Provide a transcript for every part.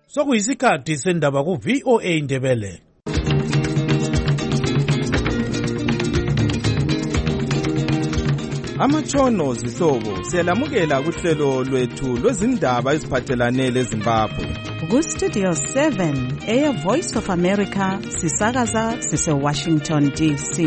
Sokuyisikhathi sendaba ku-VOA Indebele. Amatshono zihlobo siyalamukela kuhlelo lwethu lwezindaba eziphathelane leZimbabwe. Ku-Studio 7 Air Voice of America sisakaza sise-Washington DC.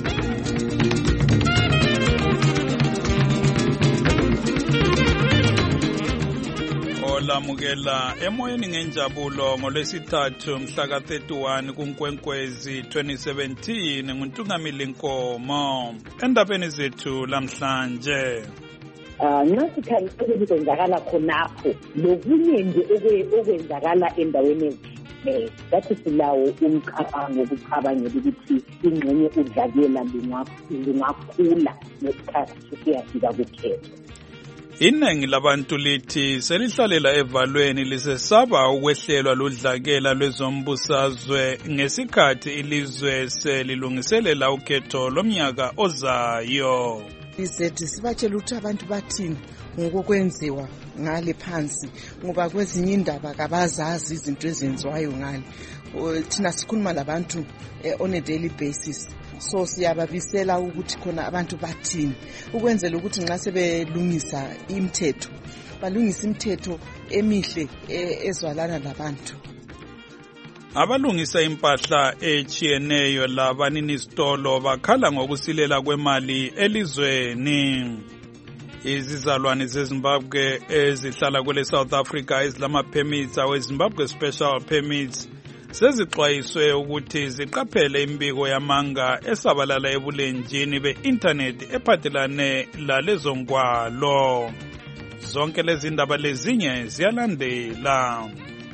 Olamukela emoyeni ngenjabulo ngolwesithathu mhla ka-31 kuNkwenkwezi 2017 nguNtungamili Nkomo. Endabeni zethu lamhlanje nxa sikhangele kwenzakala khonapho lokunye nje okwenzakala endaweni ezithile, ngathi silawo umcabango wokucabangela ukuthi ingxenye udlakela lungakhula ngesikhathi sesiyafika kukhetho. Iningi labantu lithi selihlalela evalweni lisesaba ukwehlelwa ludlakela lwezombusazwe ngesikhathi ilizwe selilungiselela ukhetho lomnyaka ozayo. Izethi sibatshela ukuthi abantu bathini ngokwenziwa ngale phansi, ngoba kwezinye indaba kabazazi izinto ezenziwayo ngale. Thina sikhuluma labantu on a daily basis, so siyababisela ukuthi khona abantu bathini, ukwenzela ukuthi nxa sebelungisa imithetho balungisa imithetho emihle ezwalana labantu. Abalungisa impahla echiyeneyo labanini isitolo bakhala ngokusilela kwemali elizweni. Izizalwane zeZimbabwe ezihlala kwele South Africa ezilama-permits awe-Zimbabwe Special Permits sezixwayiswe ukuthi ziqaphele imbiko yamanga esabalala ebulenjini be-internet ephathelane lalezo ngwalo. Zonke lezi ndaba lezinye ziyalandela.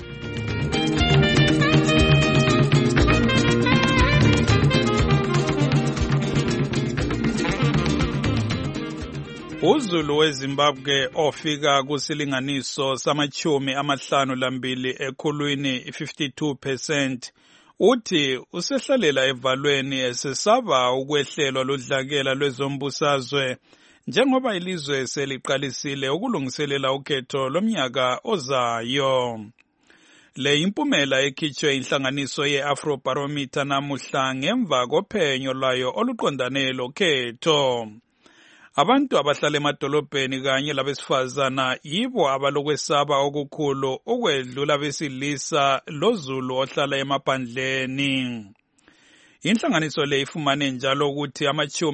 Uzulu weZimbabwe ofika kusilinganiso sama-52 ekhulwini 52% uthi usehlalela evalweni esesaba ukwehlelwa ludlakela lwezombusazwe njengoba ilizwe seliqalisile ukulungiselela ukhetho lomnyaka ozayo. Le impumela ekhitshwe inhlanganiso ye-Afrobarometer namuhla ngemva kophenyo lwayo oluqondane lokhetho. Abantu abahlala emadolobheni kanye labesifazana yibo abalokwesaba okukhulu ukwedlula abesilisa lozulu ohlala emaphandleni. Inhlanganiso le ifumane njalo ukuthi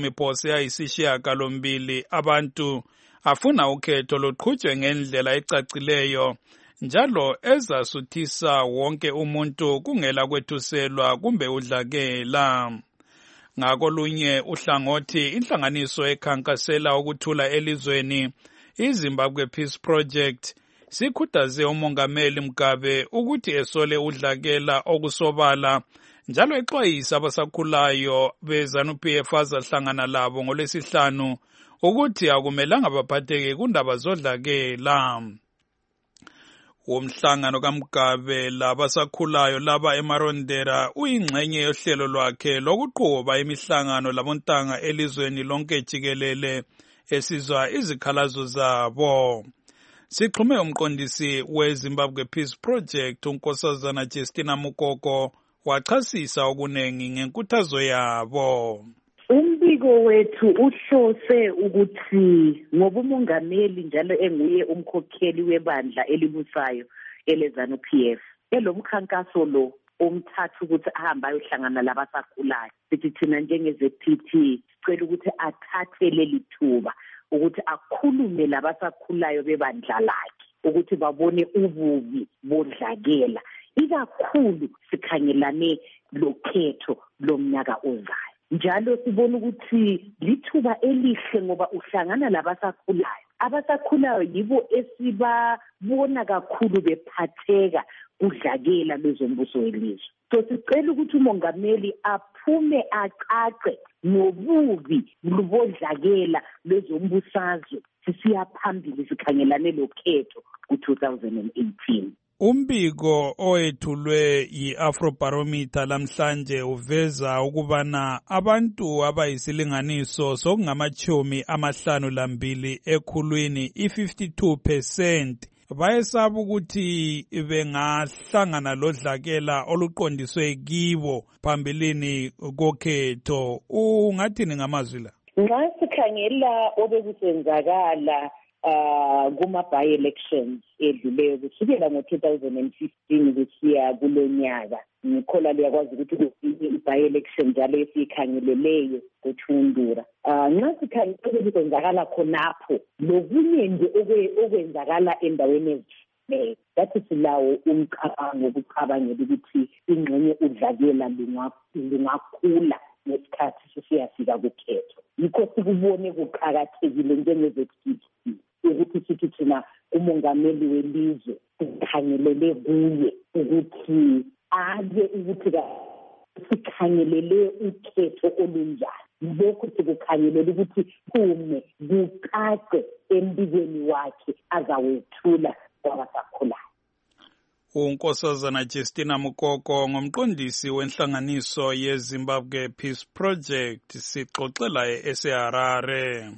ama-80% abantu afuna ukhetho luqhutshwe ngendlela ecacileyo njalo ezasuthisa wonke umuntu kungela kwethuselwa kumbe udlakela. Ngakolunye uhlangothi inhlanganiso ekhankasela ukuthula elizweni iZimbabwe Peace Project sikhuthaze umongameli Mugabe ukuthi esole udlakela okusobala njalo exwayisa abasakhulayo beZANU-PF azahlangana labo ngolwesihlanu ukuthi akumelanga baphatheke kundaba zodlakela. Umhlangano kaMugabe labasakhulayo laba eMarondera uyingxenye yohlelo lwakhe lokuqhuba imihlangano labontanga elizweni lonke jikelele esizwa izikhalazo zabo. Sixhume umqondisi weZimbabwe Peace Project uNkosazana Justina Mukoko wachasisa okunengi ngenkuthazo yabo. Umbiko wethu uhlose ukuthi ngoba umongameli njalo enguye umkhokheli webandla elibusayo eleZANU-PF elomkhankaso lo omthathu ukuthi ahambe ayohlangana labasakhulayo, sithi thina njenge-ZPT sicela ukuthi athathe leli thuba ukuthi akhulume labasakhulayo bebandla lakhe ukuthi babone ububi bodlakela, ikakhulu sikhangelane lokhetho lomnyaka ozayo. Njalo sibona ukuthi lithuba elihle ngoba uhlangana labasakhulayo. Abasakhulayo yibo esibabona kakhulu bephatheka kudlakela lwezombuso welizwe. So sicela ukuthi umongameli aphume acace nobubi bodlakela lwezombusazwe sisiya phambili sikhangelane lokhetho ku-2018. Umbiko owethulwe yi-Afrobarometer lamhlanje uveza ukubana abantu abayisilinganiso sokungama-52 ekhulwini 52% bayesaba ukuthi bengahlangana lodlakela oluqondiswe kibo phambilini kokhetho. Ungathini ngamazwi la? Nxa sikhangela obekusenzakala kuma-by-elections edluleyo kusukela ngo-2015 kusiya kulo nyaka, ngikhola liyakwazi ukuthi kuzinye i-by-election njalo esiyikhangeleleyo kuThundura. Nxa sikhangela obekusenzakala khonapho lokunye nje okwenzakala endaweni ezitshiyeneyo, ngathi silawo umcabango wokucabangela ukuthi ingxenye udlakela lungakhula ngesikhathi sesiyafika kukhetho. Yikho sikubone kuqakathekile njengezekhithi ukuthi sithi thina umongameli welizwe sikhangelele kuye ukuthi aje ukuthi sikhangelele ukhetho olunjani. Lokhu sikukhangelele ukuthi kume kucace embikweni wakhe azawethula kwabasakhulayo. uNkosazana Justina Mukoko ngomqondisi wenhlanganiso yeZimbabwe Peace Project sixoxela eHarare.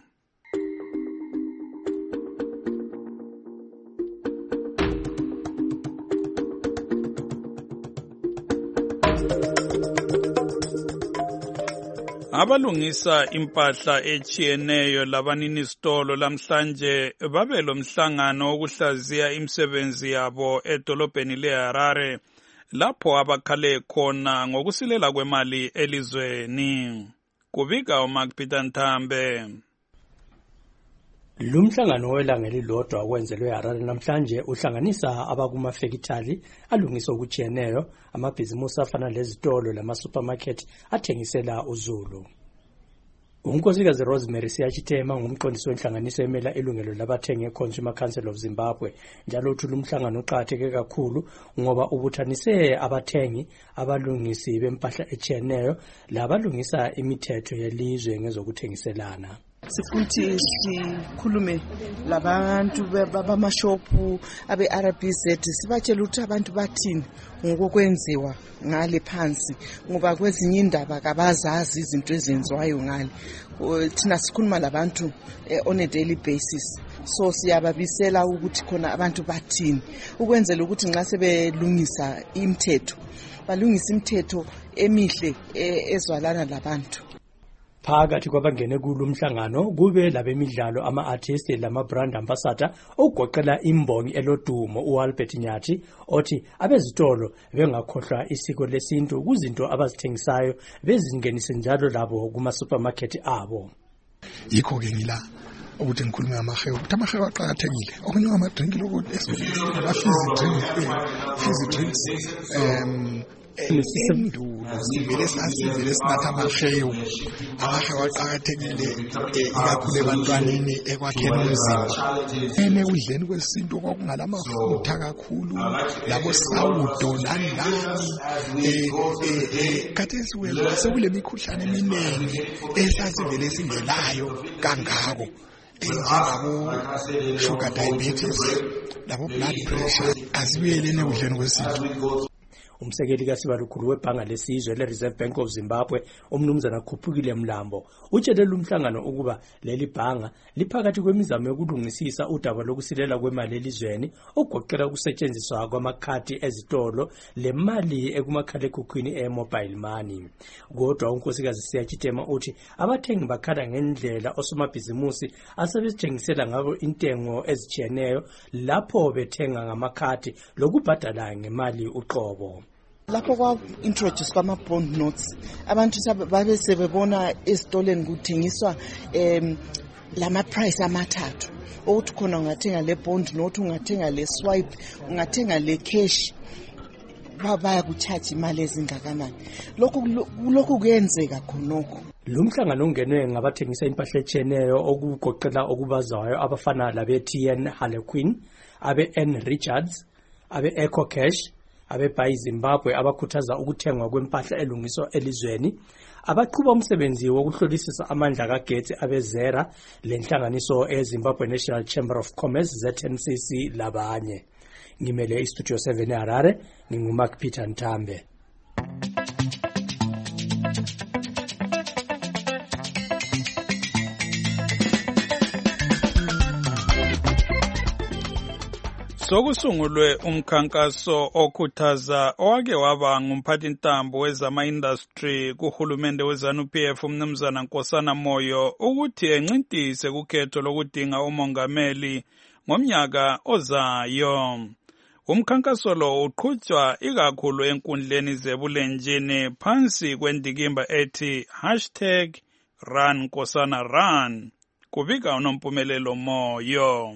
Abalungisa impahla echiyeneyo labanini sitolo lamhlanje babelo mhlangano wokuhlaziya imisebenzi yabo edolobheni leHarare lapho abakhale khona ngokusilela kwemali elizweni. Kubika uMark Peter Ntambe. Lumhlangano welanga elilodwa wenzelwe eHarare namhlanje uhlanganisa abakumafekithali alungisa okuchiyeneyo, amabhizimusi afana lezitolo lama-supermarket athengisela uZulu. Unkosikazi Rosemary Siyachitema ngumqondisi wenhlanganiso emela ilungelo labathengi eConsumer Council of Zimbabwe, njalo uthi lumhlangano uqakatheke kakhulu ngoba ubuthanise abathengi, abalungisi bempahla echiyeneyo labalungisa imithetho yelizwe ngezokuthengiselana. Sifuthi sikhulume labantu bamashopu abe-RBZ sibatshela ukuthi abantu bathini ngokwenziwa ngale phansi, ngoba kwezinye indaba kabazazi izinto ezenziwayo ngale. Thina sikhuluma labantu on a daily basis, so siyababisela ukuthi khona abantu bathini ukwenzela ukuthi nxa sebelungisa imithetho balungisa imithetho emihle ezwalana labantu. Phakathi kwabangene kulumhlangano kube labemidlalo ama-artist lama-brand ambassador okugoqela imbongi elodumo uAlbert Nyathi othi abezitolo bengakhohlwa isiko lesintu kuzinto abazithengisayo bezingenise njalo labo kuma-supermarket abo. Yikho ke ngila ukuthi ngikhulume ngamahewu ukuthi amahewu aqakathekile, okunye amadrinki lokuthi fizzy drinks endulo sivele sinatha amahewu aqakathekile ikakhulu ebantwaneni ekwakheni umzimba. Ekudleni kwesintu kwakungalamafutha kakhulu labo sawudo lani khathesi wena sekule mikhuhlane eminingi esasivele singelayo kangako njengabo sugar diabetes labo blood pressure. Asibuyeleni ekudleni kwesintu. Umsekeli kaSibalukhulu webhanga lesizwe le-Reserve Bank of Zimbabwe umnumzana Khuphukile Mlambo utshele lumhlangano ukuba leli bhanga liphakathi kwemizamo yokulungisisa udaba lokusilela kwemali elizweni okugoqela ukusetshenziswa kwamakhadi ezitolo lemali ekumakhalekhukhwini e-mobile money. Kodwa unkosikazi Siyachitema uthi abathengi bakhala ngendlela osomabhizimusi asebezithengisela ngabo intengo ezichiyeneyo lapho bethenga ngamakhadi lokubhadala ngemali uqobo. Lapho kwa-introduce kwama-bond notes abantu babe sebebona esitoleni kuthengiswa lama-price amathathu ukuthi khona ungathenga le-bond note, ungathenga le-swipe, ungathenga le-cash, bayakuchaji imali ezingakanani. Lokhu kuyenzeka khonokho. Lumhlangano ungenwe ngabathengisa impahla echiyeneyo okugoqela okubazayo abafana labe-TN Harlequin, abe-N Richards, abe-Eco Cash, abe-Buy Zimbabwe abakhuthaza ukuthengwa kwempahla elungiswa elizweni, abaqhuba umsebenzi wokuhlolisisa amandla kagetsi abeZera lenhlanganiso eZimbabwe National Chamber of Commerce ZNCC labanye. Ngimele iStudio 7 eHarare, nginguMark Peter Ntambe. Sokusungulwe umkhankaso okhuthaza owake waba ngumphathintambo wezama-industry kuhulumende we-ZANU-PF umnumzana Nkosana Moyo ukuthi encintise kukhetho lokudinga umongameli ngomnyaka ozayo. Umkhankaso lo uqhutshwa ikakhulu enkundleni zebulenjini phansi kwendikimba ethi #Run Nkosana Run. Kubika uNompumelelo Moyo.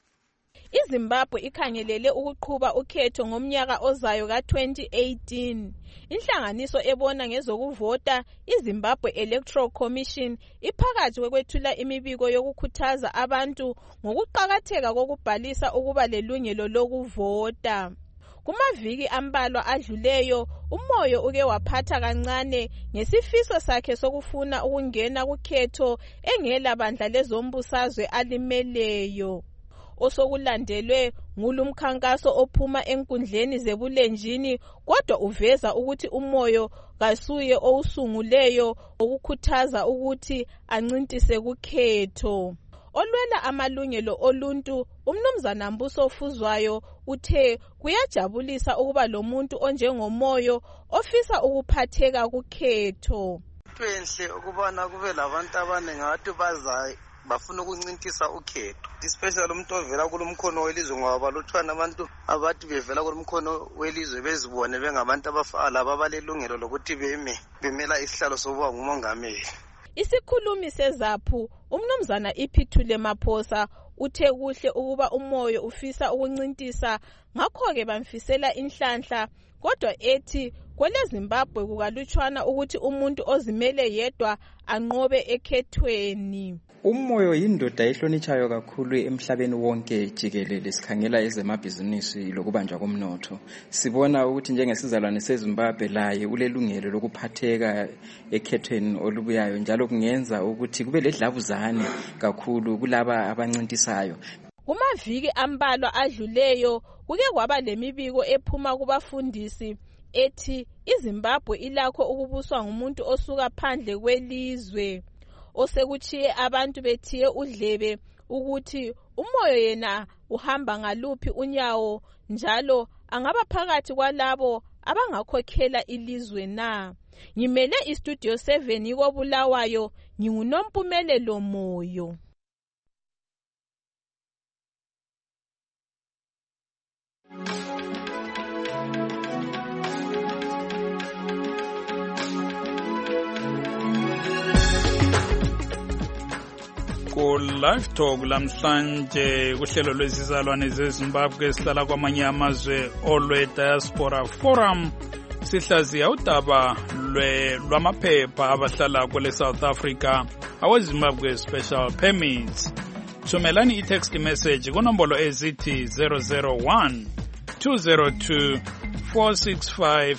iZimbabwe ikhangelele ukuqhuba ukhetho ngomnyaka ozayo ka-2018. Inhlanganiso ebona ngezokuvota iZimbabwe Electoral Commission iphakathi kwethula imibiko yokukhuthaza abantu ngokuqakatheka kokubhalisa ukuba lelungelo lokuvota. Kumaviki ambalwa adluleyo, uMoyo uke waphatha kancane ngesifiso sakhe sokufuna ukungena kukhetho engela bandla lezombusazwe alimeleyo. Osokulandelwe ngulumkhankaso ophuma enkundleni zebulenjini, kodwa uveza ukuthi uMoyo kasuye owusunguleyo ukukhuthaza ukuthi ancintise kukhetho. Olwela amalungelo oluntu, umnumzana Mbuso Fuzwayo uthe kuyajabulisa ukuba lo muntu onjengoMoyo ofisa ukuphatheka kukhetho. Kwenhle ukubana kube labantu abaningi abantu bazayo bafuna ukuncintisa ukhetho, especially umuntu ovela kulomkhono welizwe, ngoba balutshwana abantu abathi bevela kulomkhono welizwe bezibone bengabantu laba abalelungelo lokuthi bemela isihlalo sokuba ngumongameli. Isikhulumi seZAPHU umnumzana Iphithule Maphosa uthe kuhle ukuba uMoyo ufisa ukuncintisa, ngakho-ke bamfisela inhlanhla, kodwa ethi kweleZimbabwe kukalutshwana ukuthi umuntu ozimele yedwa anqobe ekhethweni. uMoyo yindoda ehlonitshayo kakhulu emhlabeni wonke jikelele. Sikhangela ezemabhizinisi lokubanjwa komnotho, sibona ukuthi njengesizalwane seZimbabwe laye ulelungelo lokuphatheka ekhethweni olubuyayo, njalo kungenza ukuthi kube ledlavuzane kakhulu kulaba abancintisayo. Kumaviki ambalwa adluleyo kuke kwaba lemibiko ephuma kubafundisi ethi iZimbabwe ilakho ukubuswa ngumuntu osuka phandle kwelizwe, osekuchiye abantu bethiye udlebe ukuthi uMoyo yena uhamba ngaluphi unyawo, njalo angaba phakathi kwalabo abangakhokhela ilizwe na. Ngimele iStudio 7 koBulawayo, nginguNompumelelo Moyo. Ku Live Talk lamhlanje kuhlelo lwezizalwane zeZimbabwe esihlala kwamanye amazwe olwe Diaspora Forum, sihlaziya udaba lwamaphepha abahlala kwele South Africa aweZimbabwe Special Permits. Thumelani i-text message kunombolo ezithi 001 202 465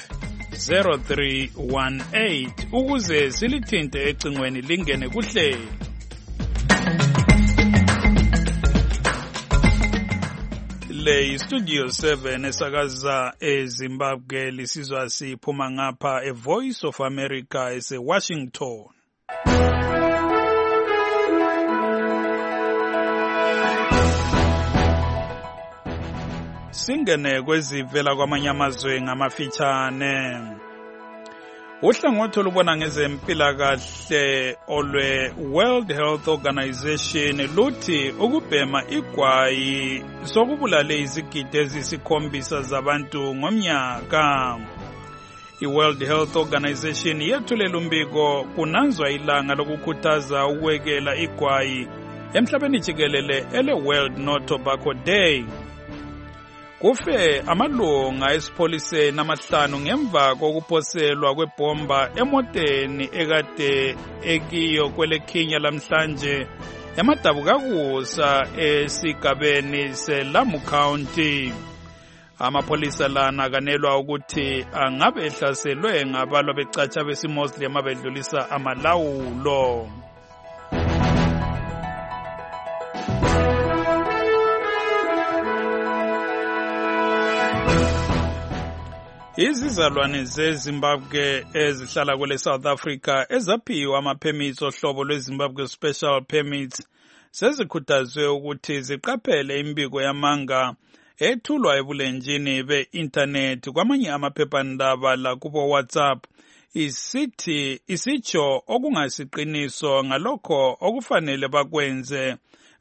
0318 ukuze silithinte ecingweni lingene kuhlelo. Le Studio 7 esakaza eZimbabwe lisizwa siphuma ngapha eVoice of America eseWashington. Singene kwezivela kwamanye amazwe ngamafitshane. Uhlangothi olubona ngezempilakahle olwe World Health Organization luthi ukubhema igwayi sokubulale izigidi ezisikhombisa zabantu ngomnyaka. I-World Health Organization yethulela umbiko kunanzwa ilanga lokukhuthaza ukwekela igwayi emhlabeni jikelele ele-World No Tobacco Day. Kufe amalunga esipholiseni amahlanu ngemva kokuphoselwa kwebomba emoteni ekade ekiyo kwelekhinya lamhlanje emadabukakusa esigabeni seLamu County. Amapholisa lana kanelwa ukuthi angabe ehlaselwe ngabalwa becatsha besiMuslim abedlulisa amalawulo. Izizalwane zeZimbabwe ezihlala kwele South Africa ezaphiwa ama-permits ohlobo lweZimbabwe Special Permits sezikhuthazwe ukuthi ziqaphele imbiko yamanga ethulwa ebulenjini be-internet kwamanye amaphephandaba la kubo WhatsApp isitsho okungasiqiniso ngalokho okufanele bakwenze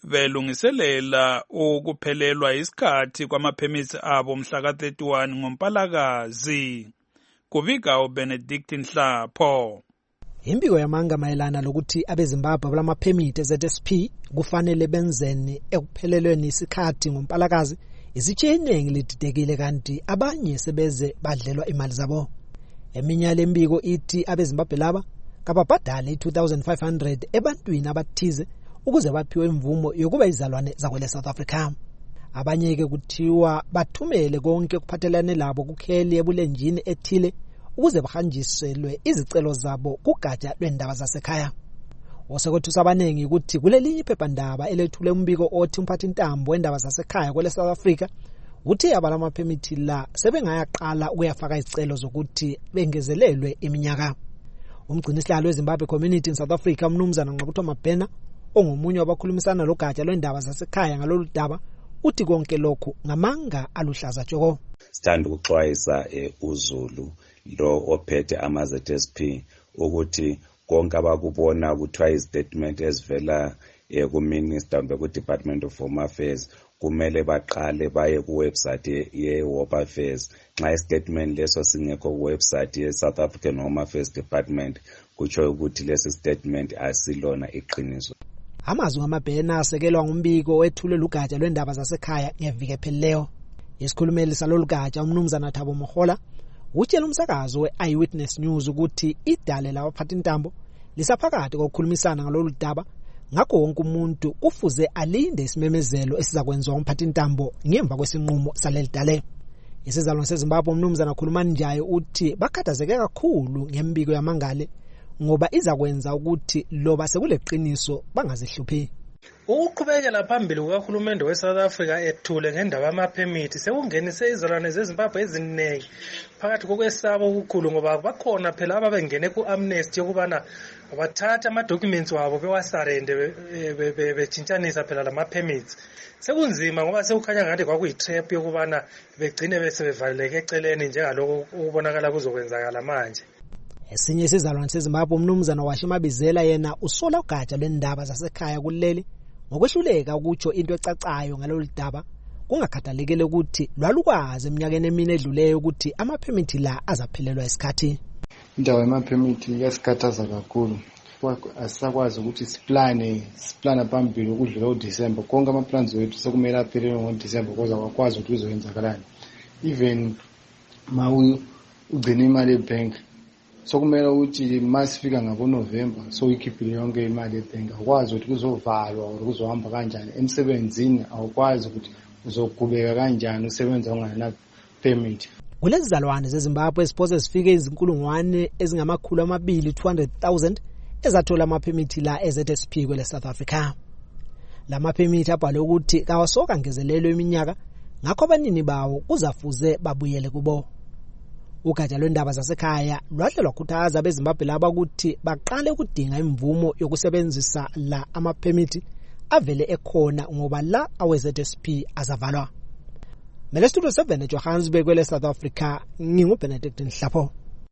belungiselela ukuphelelwa isikhathi kwamaphemithi abo mhla ka-31 ngoMpalakazi. Kubika uBenedict Nhlapho. Imbiko yamanga mayelana lokuthi abeZimbabwe abalamaphemithi eZSP kufanele benzeni ekuphelelweni isikhathi ngoMpalakazi isitshenyenge lididekile kanti abanye sebeze badlelwa imali zabo. Eminye lembiko ithi abeZimbabwe laba kababhadale i-2500 ebantwini abathize ukuze baphiwe imvumo yokuba izalwane zakwele South Africa. Abanye ke kuthiwa bathumele konke kuphathelane labo kukheli ebulenjini ethile ukuze bahanjiselwe izicelo zabo kugatsha lwendaba zasekhaya. Osekwethusa abanengi ukuthi kulelinye iphephandaba elethule umbiko othi umphathintambo wendaba zasekhaya kwele South Africa uthi abalamaphemithi la sebengayaqala ukuyafaka izicelo zokuthi bengezelelwe iminyaka. Umgcinisihlalo weZimbabwe Community in South Africa umnumzana Nqabutho Mabhena ongomunye wabakhulumisana logatsha lwendaba zasekhaya ngalolu daba uthi konke lokhu ngamanga aluhlaza tshoko. Sithanda ukuxwayisa uZulu lo ophethe ama-ZSP ukuthi konke abakubona kuthiwa istatement ezivela ku-Minister ku-Department of Home Affairs kumele baqale baye ku-website ye-Home Affairs. Nxa istatement leso singekho ku-website ye-South African Home Affairs Department kutsho ukuthi lesi statement asilona iqiniso. Amazwi amabhena asekelwa ngumbiko wethulwe lugatsha lwendaba zasekhaya ngeviki ephelileyo. Isikhulumeli salolu gatsha umnumzana Thabo Mohola utshela umsakazo we-Eyewitness News ukuthi idale labaphathintambo lisaphakathi kokukhulumisana ngalolu daba ngakho wonke umuntu kufuze alinde isimemezelo esizakwenziwa umphathintambo ngemva kwesinqumo saleli dale. Isizalwane seZimbabwe umnumzana Khulumani Njayo uthi bakhathazeke kakhulu ngembiko yamangale ngoba izakwenza ukuthi loba sekuleqiniso bangazihluphi. Ukuqhubekela phambili kukaHulumende weSouth Africa ethule ngendaba yamaphemithi sekungenise izalwane zeZimbabwe eziningi phakathi kokwesaba okukhulu ngoba bakhona phela ababengene ku-amnesty yokubana bathatha ama-documents wabo bewasarende betshintshanisa phela lama-permits. Sekunzima ngoba sekukhanya ngathi kwakuyi-trap yokubana begcine besebevaleleke eceleni njengalokho ukubonakala kuzokwenzakala manje. Esinye isizalwane seZimbabwe umnumzana Washimabizela yena usola ugatsha lwendaba zasekhaya kuleli ngokwehluleka ukutsho into ecacayo ngalolu daba kungakhathalekile ukuthi lwalukwazi eminyakeni emine edluleyo ukuthi amaphemithi la azaphelelwa isikhathi. Indaba yamaphemithi yasikhathaza kakhulu. Asisakwazi ukuthi siplana phambili ukudlula uDisemba. Konke amaplans wethu sekumele aphelele ngoDisemba ukuze akwazi ukuthi kuzoyenzakalani. Even ma ugcina imali ebank sokumele ukuthi masifika ngabo-November so uyikhiphile yonke imali ebhenki awukwazi ukuthi kuzovalwa or kuzohamba kanjani emsebenzini awukwazi ukuthi uzogubeka kanjani usebenza ungana-permit. Kulezi zalwane zeZimbabwe esiphoze zifike izinkulungwane ezingama-200,000 ezathola amaphemithi la eZSP kwele South Africa. La maphemithi abhalwe ukuthi kawasoka ngezelelwe iminyaka ngakho abanini bawo kuzafuze babuyele kubo. Ugatsha lwendaba zasekhaya lwahle lwakhuthaza abeZimbabwe laba ukuthi baqale ukudinga imvumo yokusebenzisa la amaphemithi avele ekhona ngoba la awe-ZSP azavalwa. Mele Studio 7 eJohannesburg kwele South Africa nginguBenedict Nhlapho.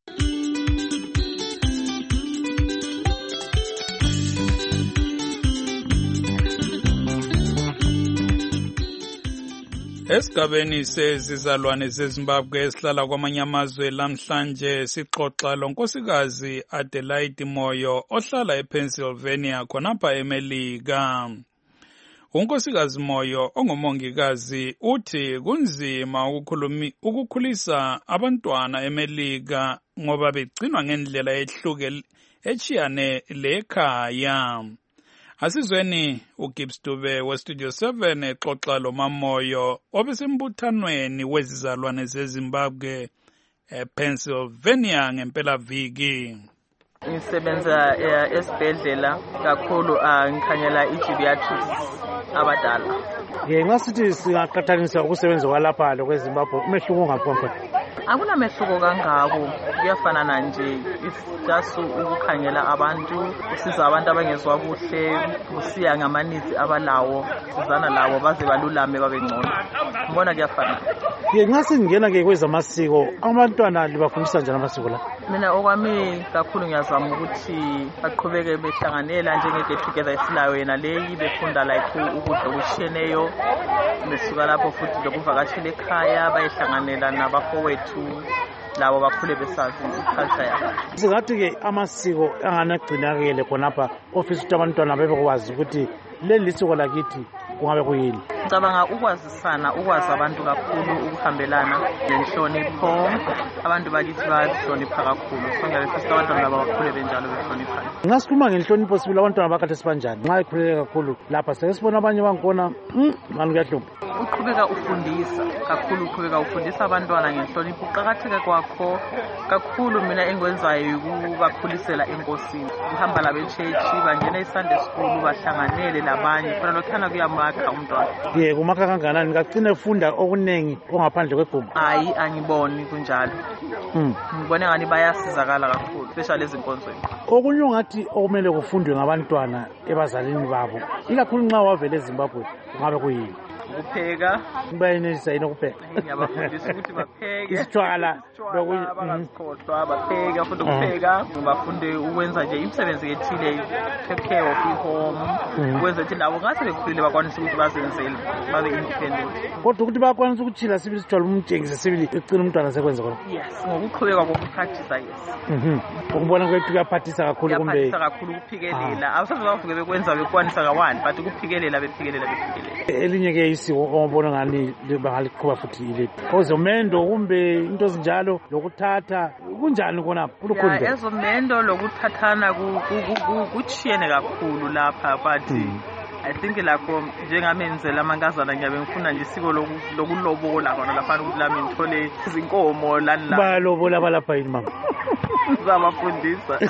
Esigabeni sezizalwane zeZimbabwe esihlala kwamanye amazwe lamhlanje sixoxa lonkosikazi Adelaide Moyo ohlala ePennsylvania khonapha eMelika. Unkosikazi Moyo ongumongikazi uthi kunzima ukukhulisa abantwana eMelika ngoba begcinwa ngendlela echiyane lekhaya. Asizweni uGibbs Dube weStudio 7 exoxa loMamoyo obesembuthanweni wezizalwane zeZimbabwe ePennsylvania ngempelaviki. Ngisebenza esibhedlela kakhulu ngikhanyela i-geriatrics abadala. Nxa sithi singaqhathanisa ukusebenza kwalapha lokweZimbabwe umehluko ungaphi khona? Akunamehluko kangako, kuyafanana nje. It's just ukukhangela abantu, usiza abantu abangezwa kuhle, usiya ngamanizi abalawo, sizana lawo baze balulame babe ngcono. Ngibona kuyafanana. Nxa singena ke kwezamasiko, abantwana libafundisa njani amasiko la? Mina okwami kakhulu ngiyazama ukuthi baqhubeke behlanganela njenge get together esilayo yena leyi befunda like ukudla okutshiyeneyo, besuka lapho futhi lokuvakashela ekhaya bayehlanganela nabafowethu labo bakhule besazi iculture yabo. Singathi ke amasiko anganagcinakele khonapha ofisa ukuthi abantwana bebekwazi ukuthi leli lisiko lakithi kungabe kuyini. Ngicabanga ukwazisana, ukwazi abantu kakhulu, ukuhambelana nenhlonipho. Abantu bakithi bayahlonipha kakhulu. Sonke befisa abantwana laba bakhule benjalo behloniphana. Nxa sikhuluma ngenhlonipho sibili abantwana bakade sibanjani. Nxa ikhulele kakhulu lapha sesibona abanye bankona manje kuyahlupha. Uqhubeka ufundisa kakhulu, uqhubeka ufundisa abantwana ngenhlonipho. Uqakatheke kwakho kakhulu mina engikwenzayo ukubakhulisela enkosini. Uhamba labe church, bangena eSunday school, bahlanganele labanye. Khona lokhana kuyamakha umntwana. Kumakha kanganani ngagcina efunda okunengi ongaphandle kwegumbi? Hayi, angiboni kunjalo. Ngibona ngani bayasizakala kakhulu, especially ezinkonzweni. Okunye ungathi okumele kufundwe ngabantwana ebazalini babo, ikakhulu nxa wavela eZimbabwe, kungabe kuyini? Ukupheka. Bayenelisa yini ukupheka? Ngiyabafundisa ukuthi bapheke. Isitshwala bangazikhohlwa, bapheka, futhi ukupheka. Bafunde ukwenza nje imisebenzi ethile, take care of i-home, ukwenza ukuthi labo ngase bekhulile bakwanise ukuthi bazenzele, babe independent. Kodwa ukuthi bakwanise ukuchila sibili sitshwala umtshengise sibili ecina umntwana sekwenza khona. Yes, ngokuqhubeka kokupractice yes. Ukubona kwethu kuyaphathisa kakhulu kumbe. Kuyaphathisa kakhulu ukuphikelela. Awusaze bavuke bekwenza bekwanisa ka1, but ukuphikelela bephikelela. Elinye ke isiko obona ngani bangaliqhuba futhi ile. Ozomendo kumbe into ezinjalo lokuthatha kunjani kona kulukhulu? Ezomendo lokuthathana kuchiyene kakhulu lapha, but I think lakho njengamenzela amankazana ngiyabe ngifuna nje isiko lokulobola khona lapha ukuthi lami ngithole izinkomo lani la. Balobola balapha yini mama? Zabafundisa.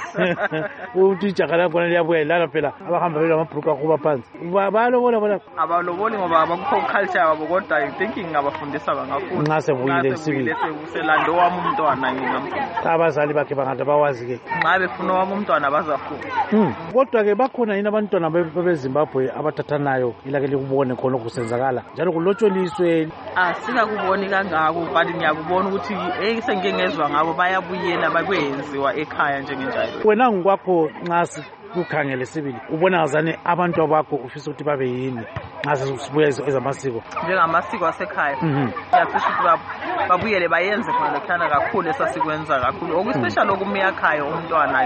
Uthi ijaga lakho liyabuya lana phela abahamba bela amabhuku akuba phansi. Balobola bona. Abaloboli ngoba abakho culture yabo kodwa I think ngingabafundisa bangafunda. Nxa sevuyile sibili. Selando wami umntwana ngingamfundisa. Abazali bakhe bangade bawazi ke. Nxa befuna wami umntwana bazafunda. Kodwa ke bakhona yini abantwana beZimbabwe abathathanayo ilake likubone khona okusenzakala njalo kulotsholiswe? Sikakuboni kangako, but ngiyakubona ukuthi sengike ngezwa ngabo bayabuyela bakwenziwa ekhaya njengenjalo. Wena ngokwakho nxa kukhangele sibili ubona ngazane abantu bakho ufisa ukuthi babe yini nxa sibuya ezamasiko? Njengamasiko asekhaya ngiyafisa ukuthi babuyele bayenze khona lokhana kakhulu esasikwenza kakhulu, okuspecial okumiyakhaya umntwana.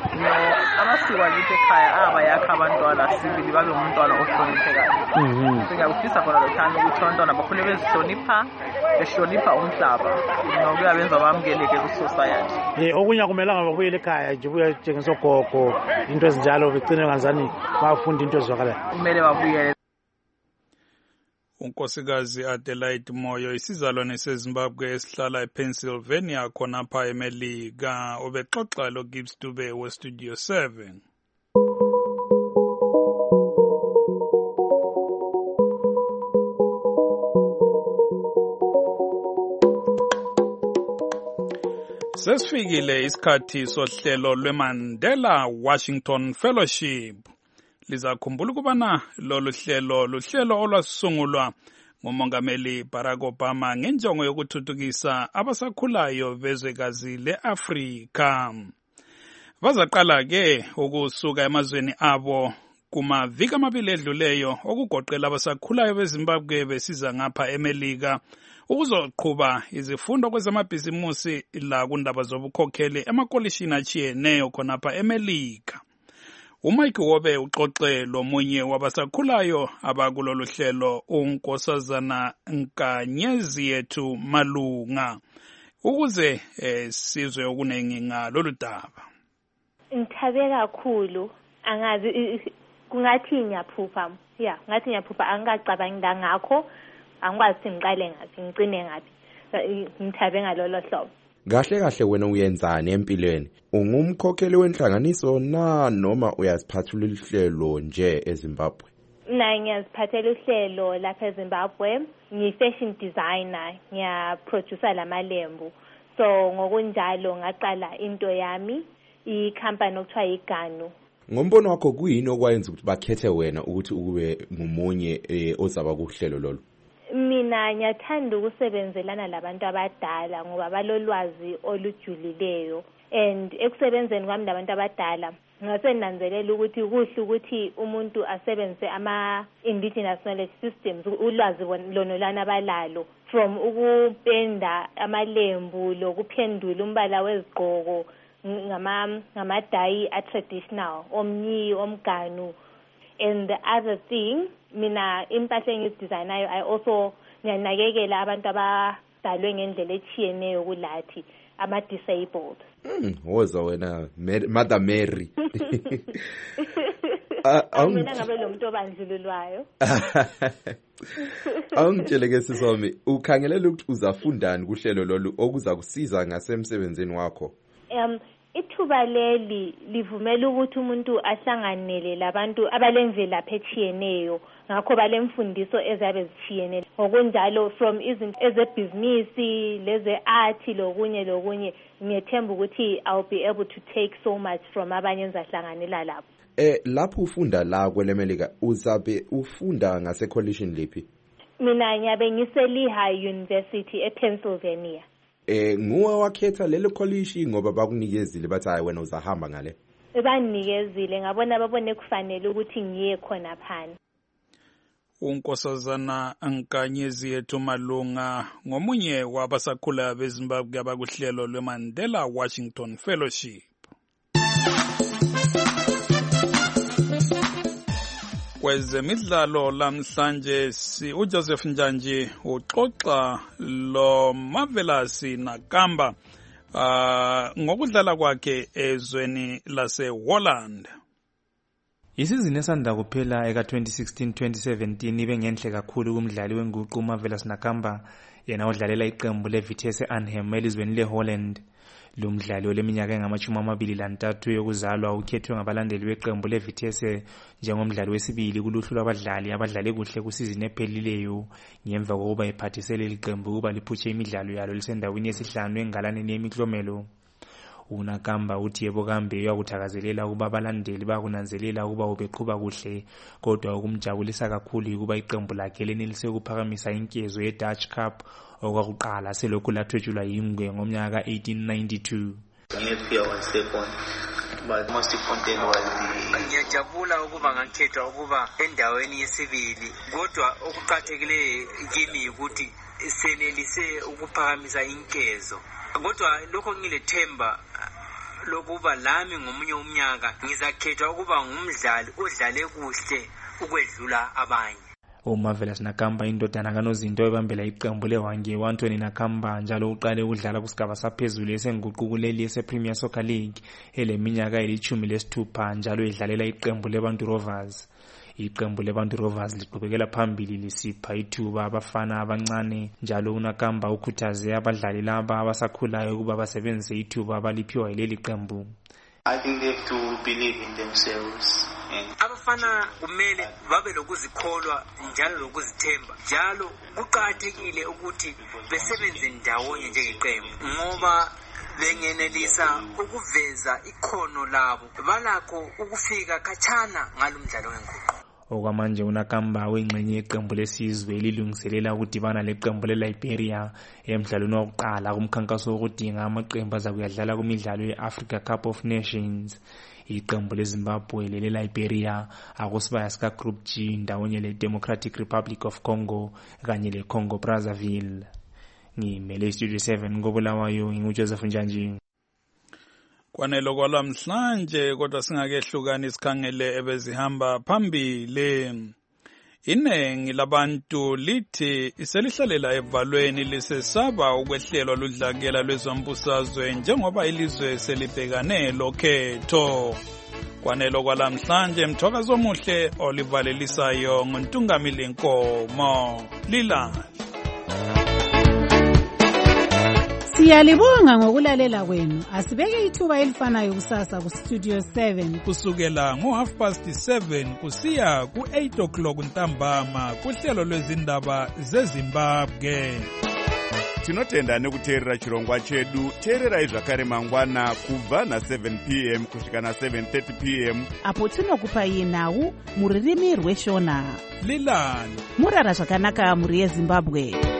Amasiko akithi ekhaya abayakha abantwana sibili babe umntwana ohloniphekayo. Ngiyakufisa khona lokhana ukuthi abantwana bakhule bezihlonipha, behlonipha umhlaba, nokuya benza bamukeleke ku-society. Okunye akumelanga babuyele ekhaya nje buya njengesogogo into ezinjalo begcine kanzani bafunda into ezwakalayo. Kumele babuyele. Unkosikazi Adelaide Moyo, isizalwane seZimbabwe esihlala ePennsylvania khonapha eMelika, ubexoxa loGibbs Dube weStudio 7. Sesifikile isikhathi sohlelo lweMandela Washington Fellowship. Lizakhumbula ukubana lolu luhlelo olwasungulwa nguMongameli Barack Obama ngenjongo yokuthuthukisa abasakhulayo bezwekazi leAfrika. Bazaqala ke ukusuka emazweni abo kumaviki amabili edluleyo okugoqela abasakhulayo beZimbabwe besiza ngapha eMelika ukuzoqhuba izifundo kwezamabhizimusi la kundaba zobukhokheli emakolishini achiyeneyo khonapha eMelika. uMike Wobe uxoxe lomunye wabasakhulayo abakulolu hlelo uNkosazana Nkanyezi yethu Malunga ukuze sizwe okunengi ngalolu daba. Ngithabe kakhulu, angazi kungathi ngiyaphupha. Ngathi ngiyaphupha, angacabangi ngakho, angikwazi ngiqale ngathi ngicine ngathi. Ngithabe ngalolo hlobo. Kahle wena uyenzani empilweni? Ungumkhokheli wenhlanganiso noma uyaziphathula ihlelo nje eZimbabwe? Ngiyaziphathela uhlelo lapha eZimbabwe. Ngi-fashion designer, ngiyaproducer lamalembu. so ngokunjalo ngaqala into yami i-company okuthiwa iGanu. Ngombono wakho kuyini okwayenza ukuthi bakhethe wena ukuthi ube ngumunye ozaba kuhlelo lolu? Mina ngiyathanda ukusebenzelana labantu abadala ngoba balolwazi olujulileyo, and ekusebenzeni kwami labantu abadala ngasenanzelela ukuthi kuhle ukuthi umuntu asebenzise ama-indigenous knowledge systems, ulwazi lonolana abalalo, from ukupenda amalembu lokuphendula umbala wezigqoko ngama-dye a-traditional, omnyi, omganu. And the other thing, mina impahla engizidizayinayo I also ngiyanakekela abantu abadalwe ngendlela etshiyeneyo kulathi, ama-disabled. Woza wena Mother Mary. Mina ngabe lo muntu obandlululwayo. Awungitshele-ke sisami, ukhangelela ukuthi uzafundani kuhlelo lolu okuza kusiza ngasemsebenzini wakho? Ithuba leli livumela ukuthi umuntu ahlanganele labantu abalemvelaphi etshiyeneyo, ngakho balemfundiso ezabe zitshiyene. Ngokunjalo from izinto ezebhizinisi, leze-art lokunye, ngiyethemba ukuthi I'll be able to take so much from abanye engizahlanganela lapho. Lapho ufunda la kwelemelika uzabe ufunda ngase-college liphi? Mina ngiyabe ngise-Lehigh University ePennsylvania. Nguwe wakhetha lelo college ngoba bakunikezile bathi hayi wena uzahamba ngale? Banikezile, babone kufanele ukuthi ngiye khona phana. uNkosazana Nkanyezi yethu Malunga ngomunye wabasakhula beZimbabwe abakuhlelo lweMandela Washington Fellowship. Kwezemidlalo lamhlanje uJoseph Njanji uxoxa lo Marvelous Nakamba ngokudlala kwakhe ezweni laseHolland. Isizini esanda kuphela eka 2016-2017 ibe ngenhle kakhulu kumdlali wenguqu Marvelous Nakamba yena odlalela iqembu leVitesse Arnhem elizweni leHolland. Lo mdlali oleminyaka engama-23 yokuzalwa ukhethwe ngabalandeli beqembu leVitesse njengomdlali wesibili kuluhlu lwabadlali abadlale kuhle kusizini ephelileyo ngemva kokuba ephathisele iqembu ukuba liphutshe imidlalo yalo lisendaweni yesihlanu engalaneni yemiklomelo. uNakamba uthi yebo kambe uyakuthakazelela ukuba abalandeli bakunanzelela ukuba ubeqhuba kuhle, kodwa ukumjabulisa kakhulu ukuba iqembu lakhe lenelise ukuphakamisa inkezo yeDutch Cup okwakuqala selokhu lathwetshulwa yingwe ngomnyaka 1892. Ngiyajabula ukuba ngakhethwa ukuba endaweni yesibili, kodwa okuqathekileyo kimi ukuthi senelise ukuphakamisa inkezo. Kodwa lokho ngilethemba lokuba lami ngomunye umnyaka ngizakhethwa ukuba ngumdlali odlale kuhle ukwedlula abanye. uMarvelous Nakamba indodana kaNozinto ebambela iqembu leWange Anthony Nakamba njalo uqale ukudlala kusigaba saphezulu esenguqu kuleli yePremier Soccer League eleminyaka eli-16 njalo edlalela iqembu leBantu Rovers. Iqembu leBantu Rovers liqhubekela phambili lisipha ithuba abafana abancane njalo uNakamba ukhuthaze abadlali laba abasakhulayo ukuba basebenzise ithuba abaliphiwa yileli qembu. I think they have to believe in themselves. Abafana kumele babe lokuzikholwa njalo lokuzithemba. Njalo kuqakathekile ukuthi besebenze ndawonye njengeqembu ngoba bengenelisa ukuveza ikhono labo balakho ukufika khatshana ngalomdlalo wenguqu. Okwamanje uNakamba wengxenye yeqembu lesizwe elilungiselela ukudibana leqembu leLiberia emidlalweni wokuqala kumkhankaso wokudinga amaqembu azakuyadlala kumidlalo yeAfrica Cup of Nations. Iqembu leZimbabwe leleLiberia akusibaya sika Group G ndawonye leDemocratic Republic of Congo kanye leCongo Brazzaville. Ngimele Studio 7 ngobulawayo nginguJoseph Njanji. Kwanelo kwalamhlanje kodwa singakehlukani sikhangele ebezihamba phambili. Inengi labantu lithi iselihlalela evalweni lisesaba ukwehlelwa ludlakela lwezombusazwe njengoba ilizwe selibhekane lokhetho. Kwanelo kwalamhlanje mthokazo omuhle olivalelisayo nguNtungamili Nkomo Lilali. Siyalibonga ngokulalela kwenu. Asibeke ithuba elifanayo kusasa ku Studio 7 kusukela ngo7:30 kusiya ku8 ntambama kuhlelo lwezindaba zeZimbabwe. tinotenda nekuteerera chirongwa chedu. teererai zvakare mangwana kubva na7 p.m. kusvika na7:30 p.m. apo tinokupai nhau mururimi rweshona. lilani murara zvakanaka muri yeZimbabwe.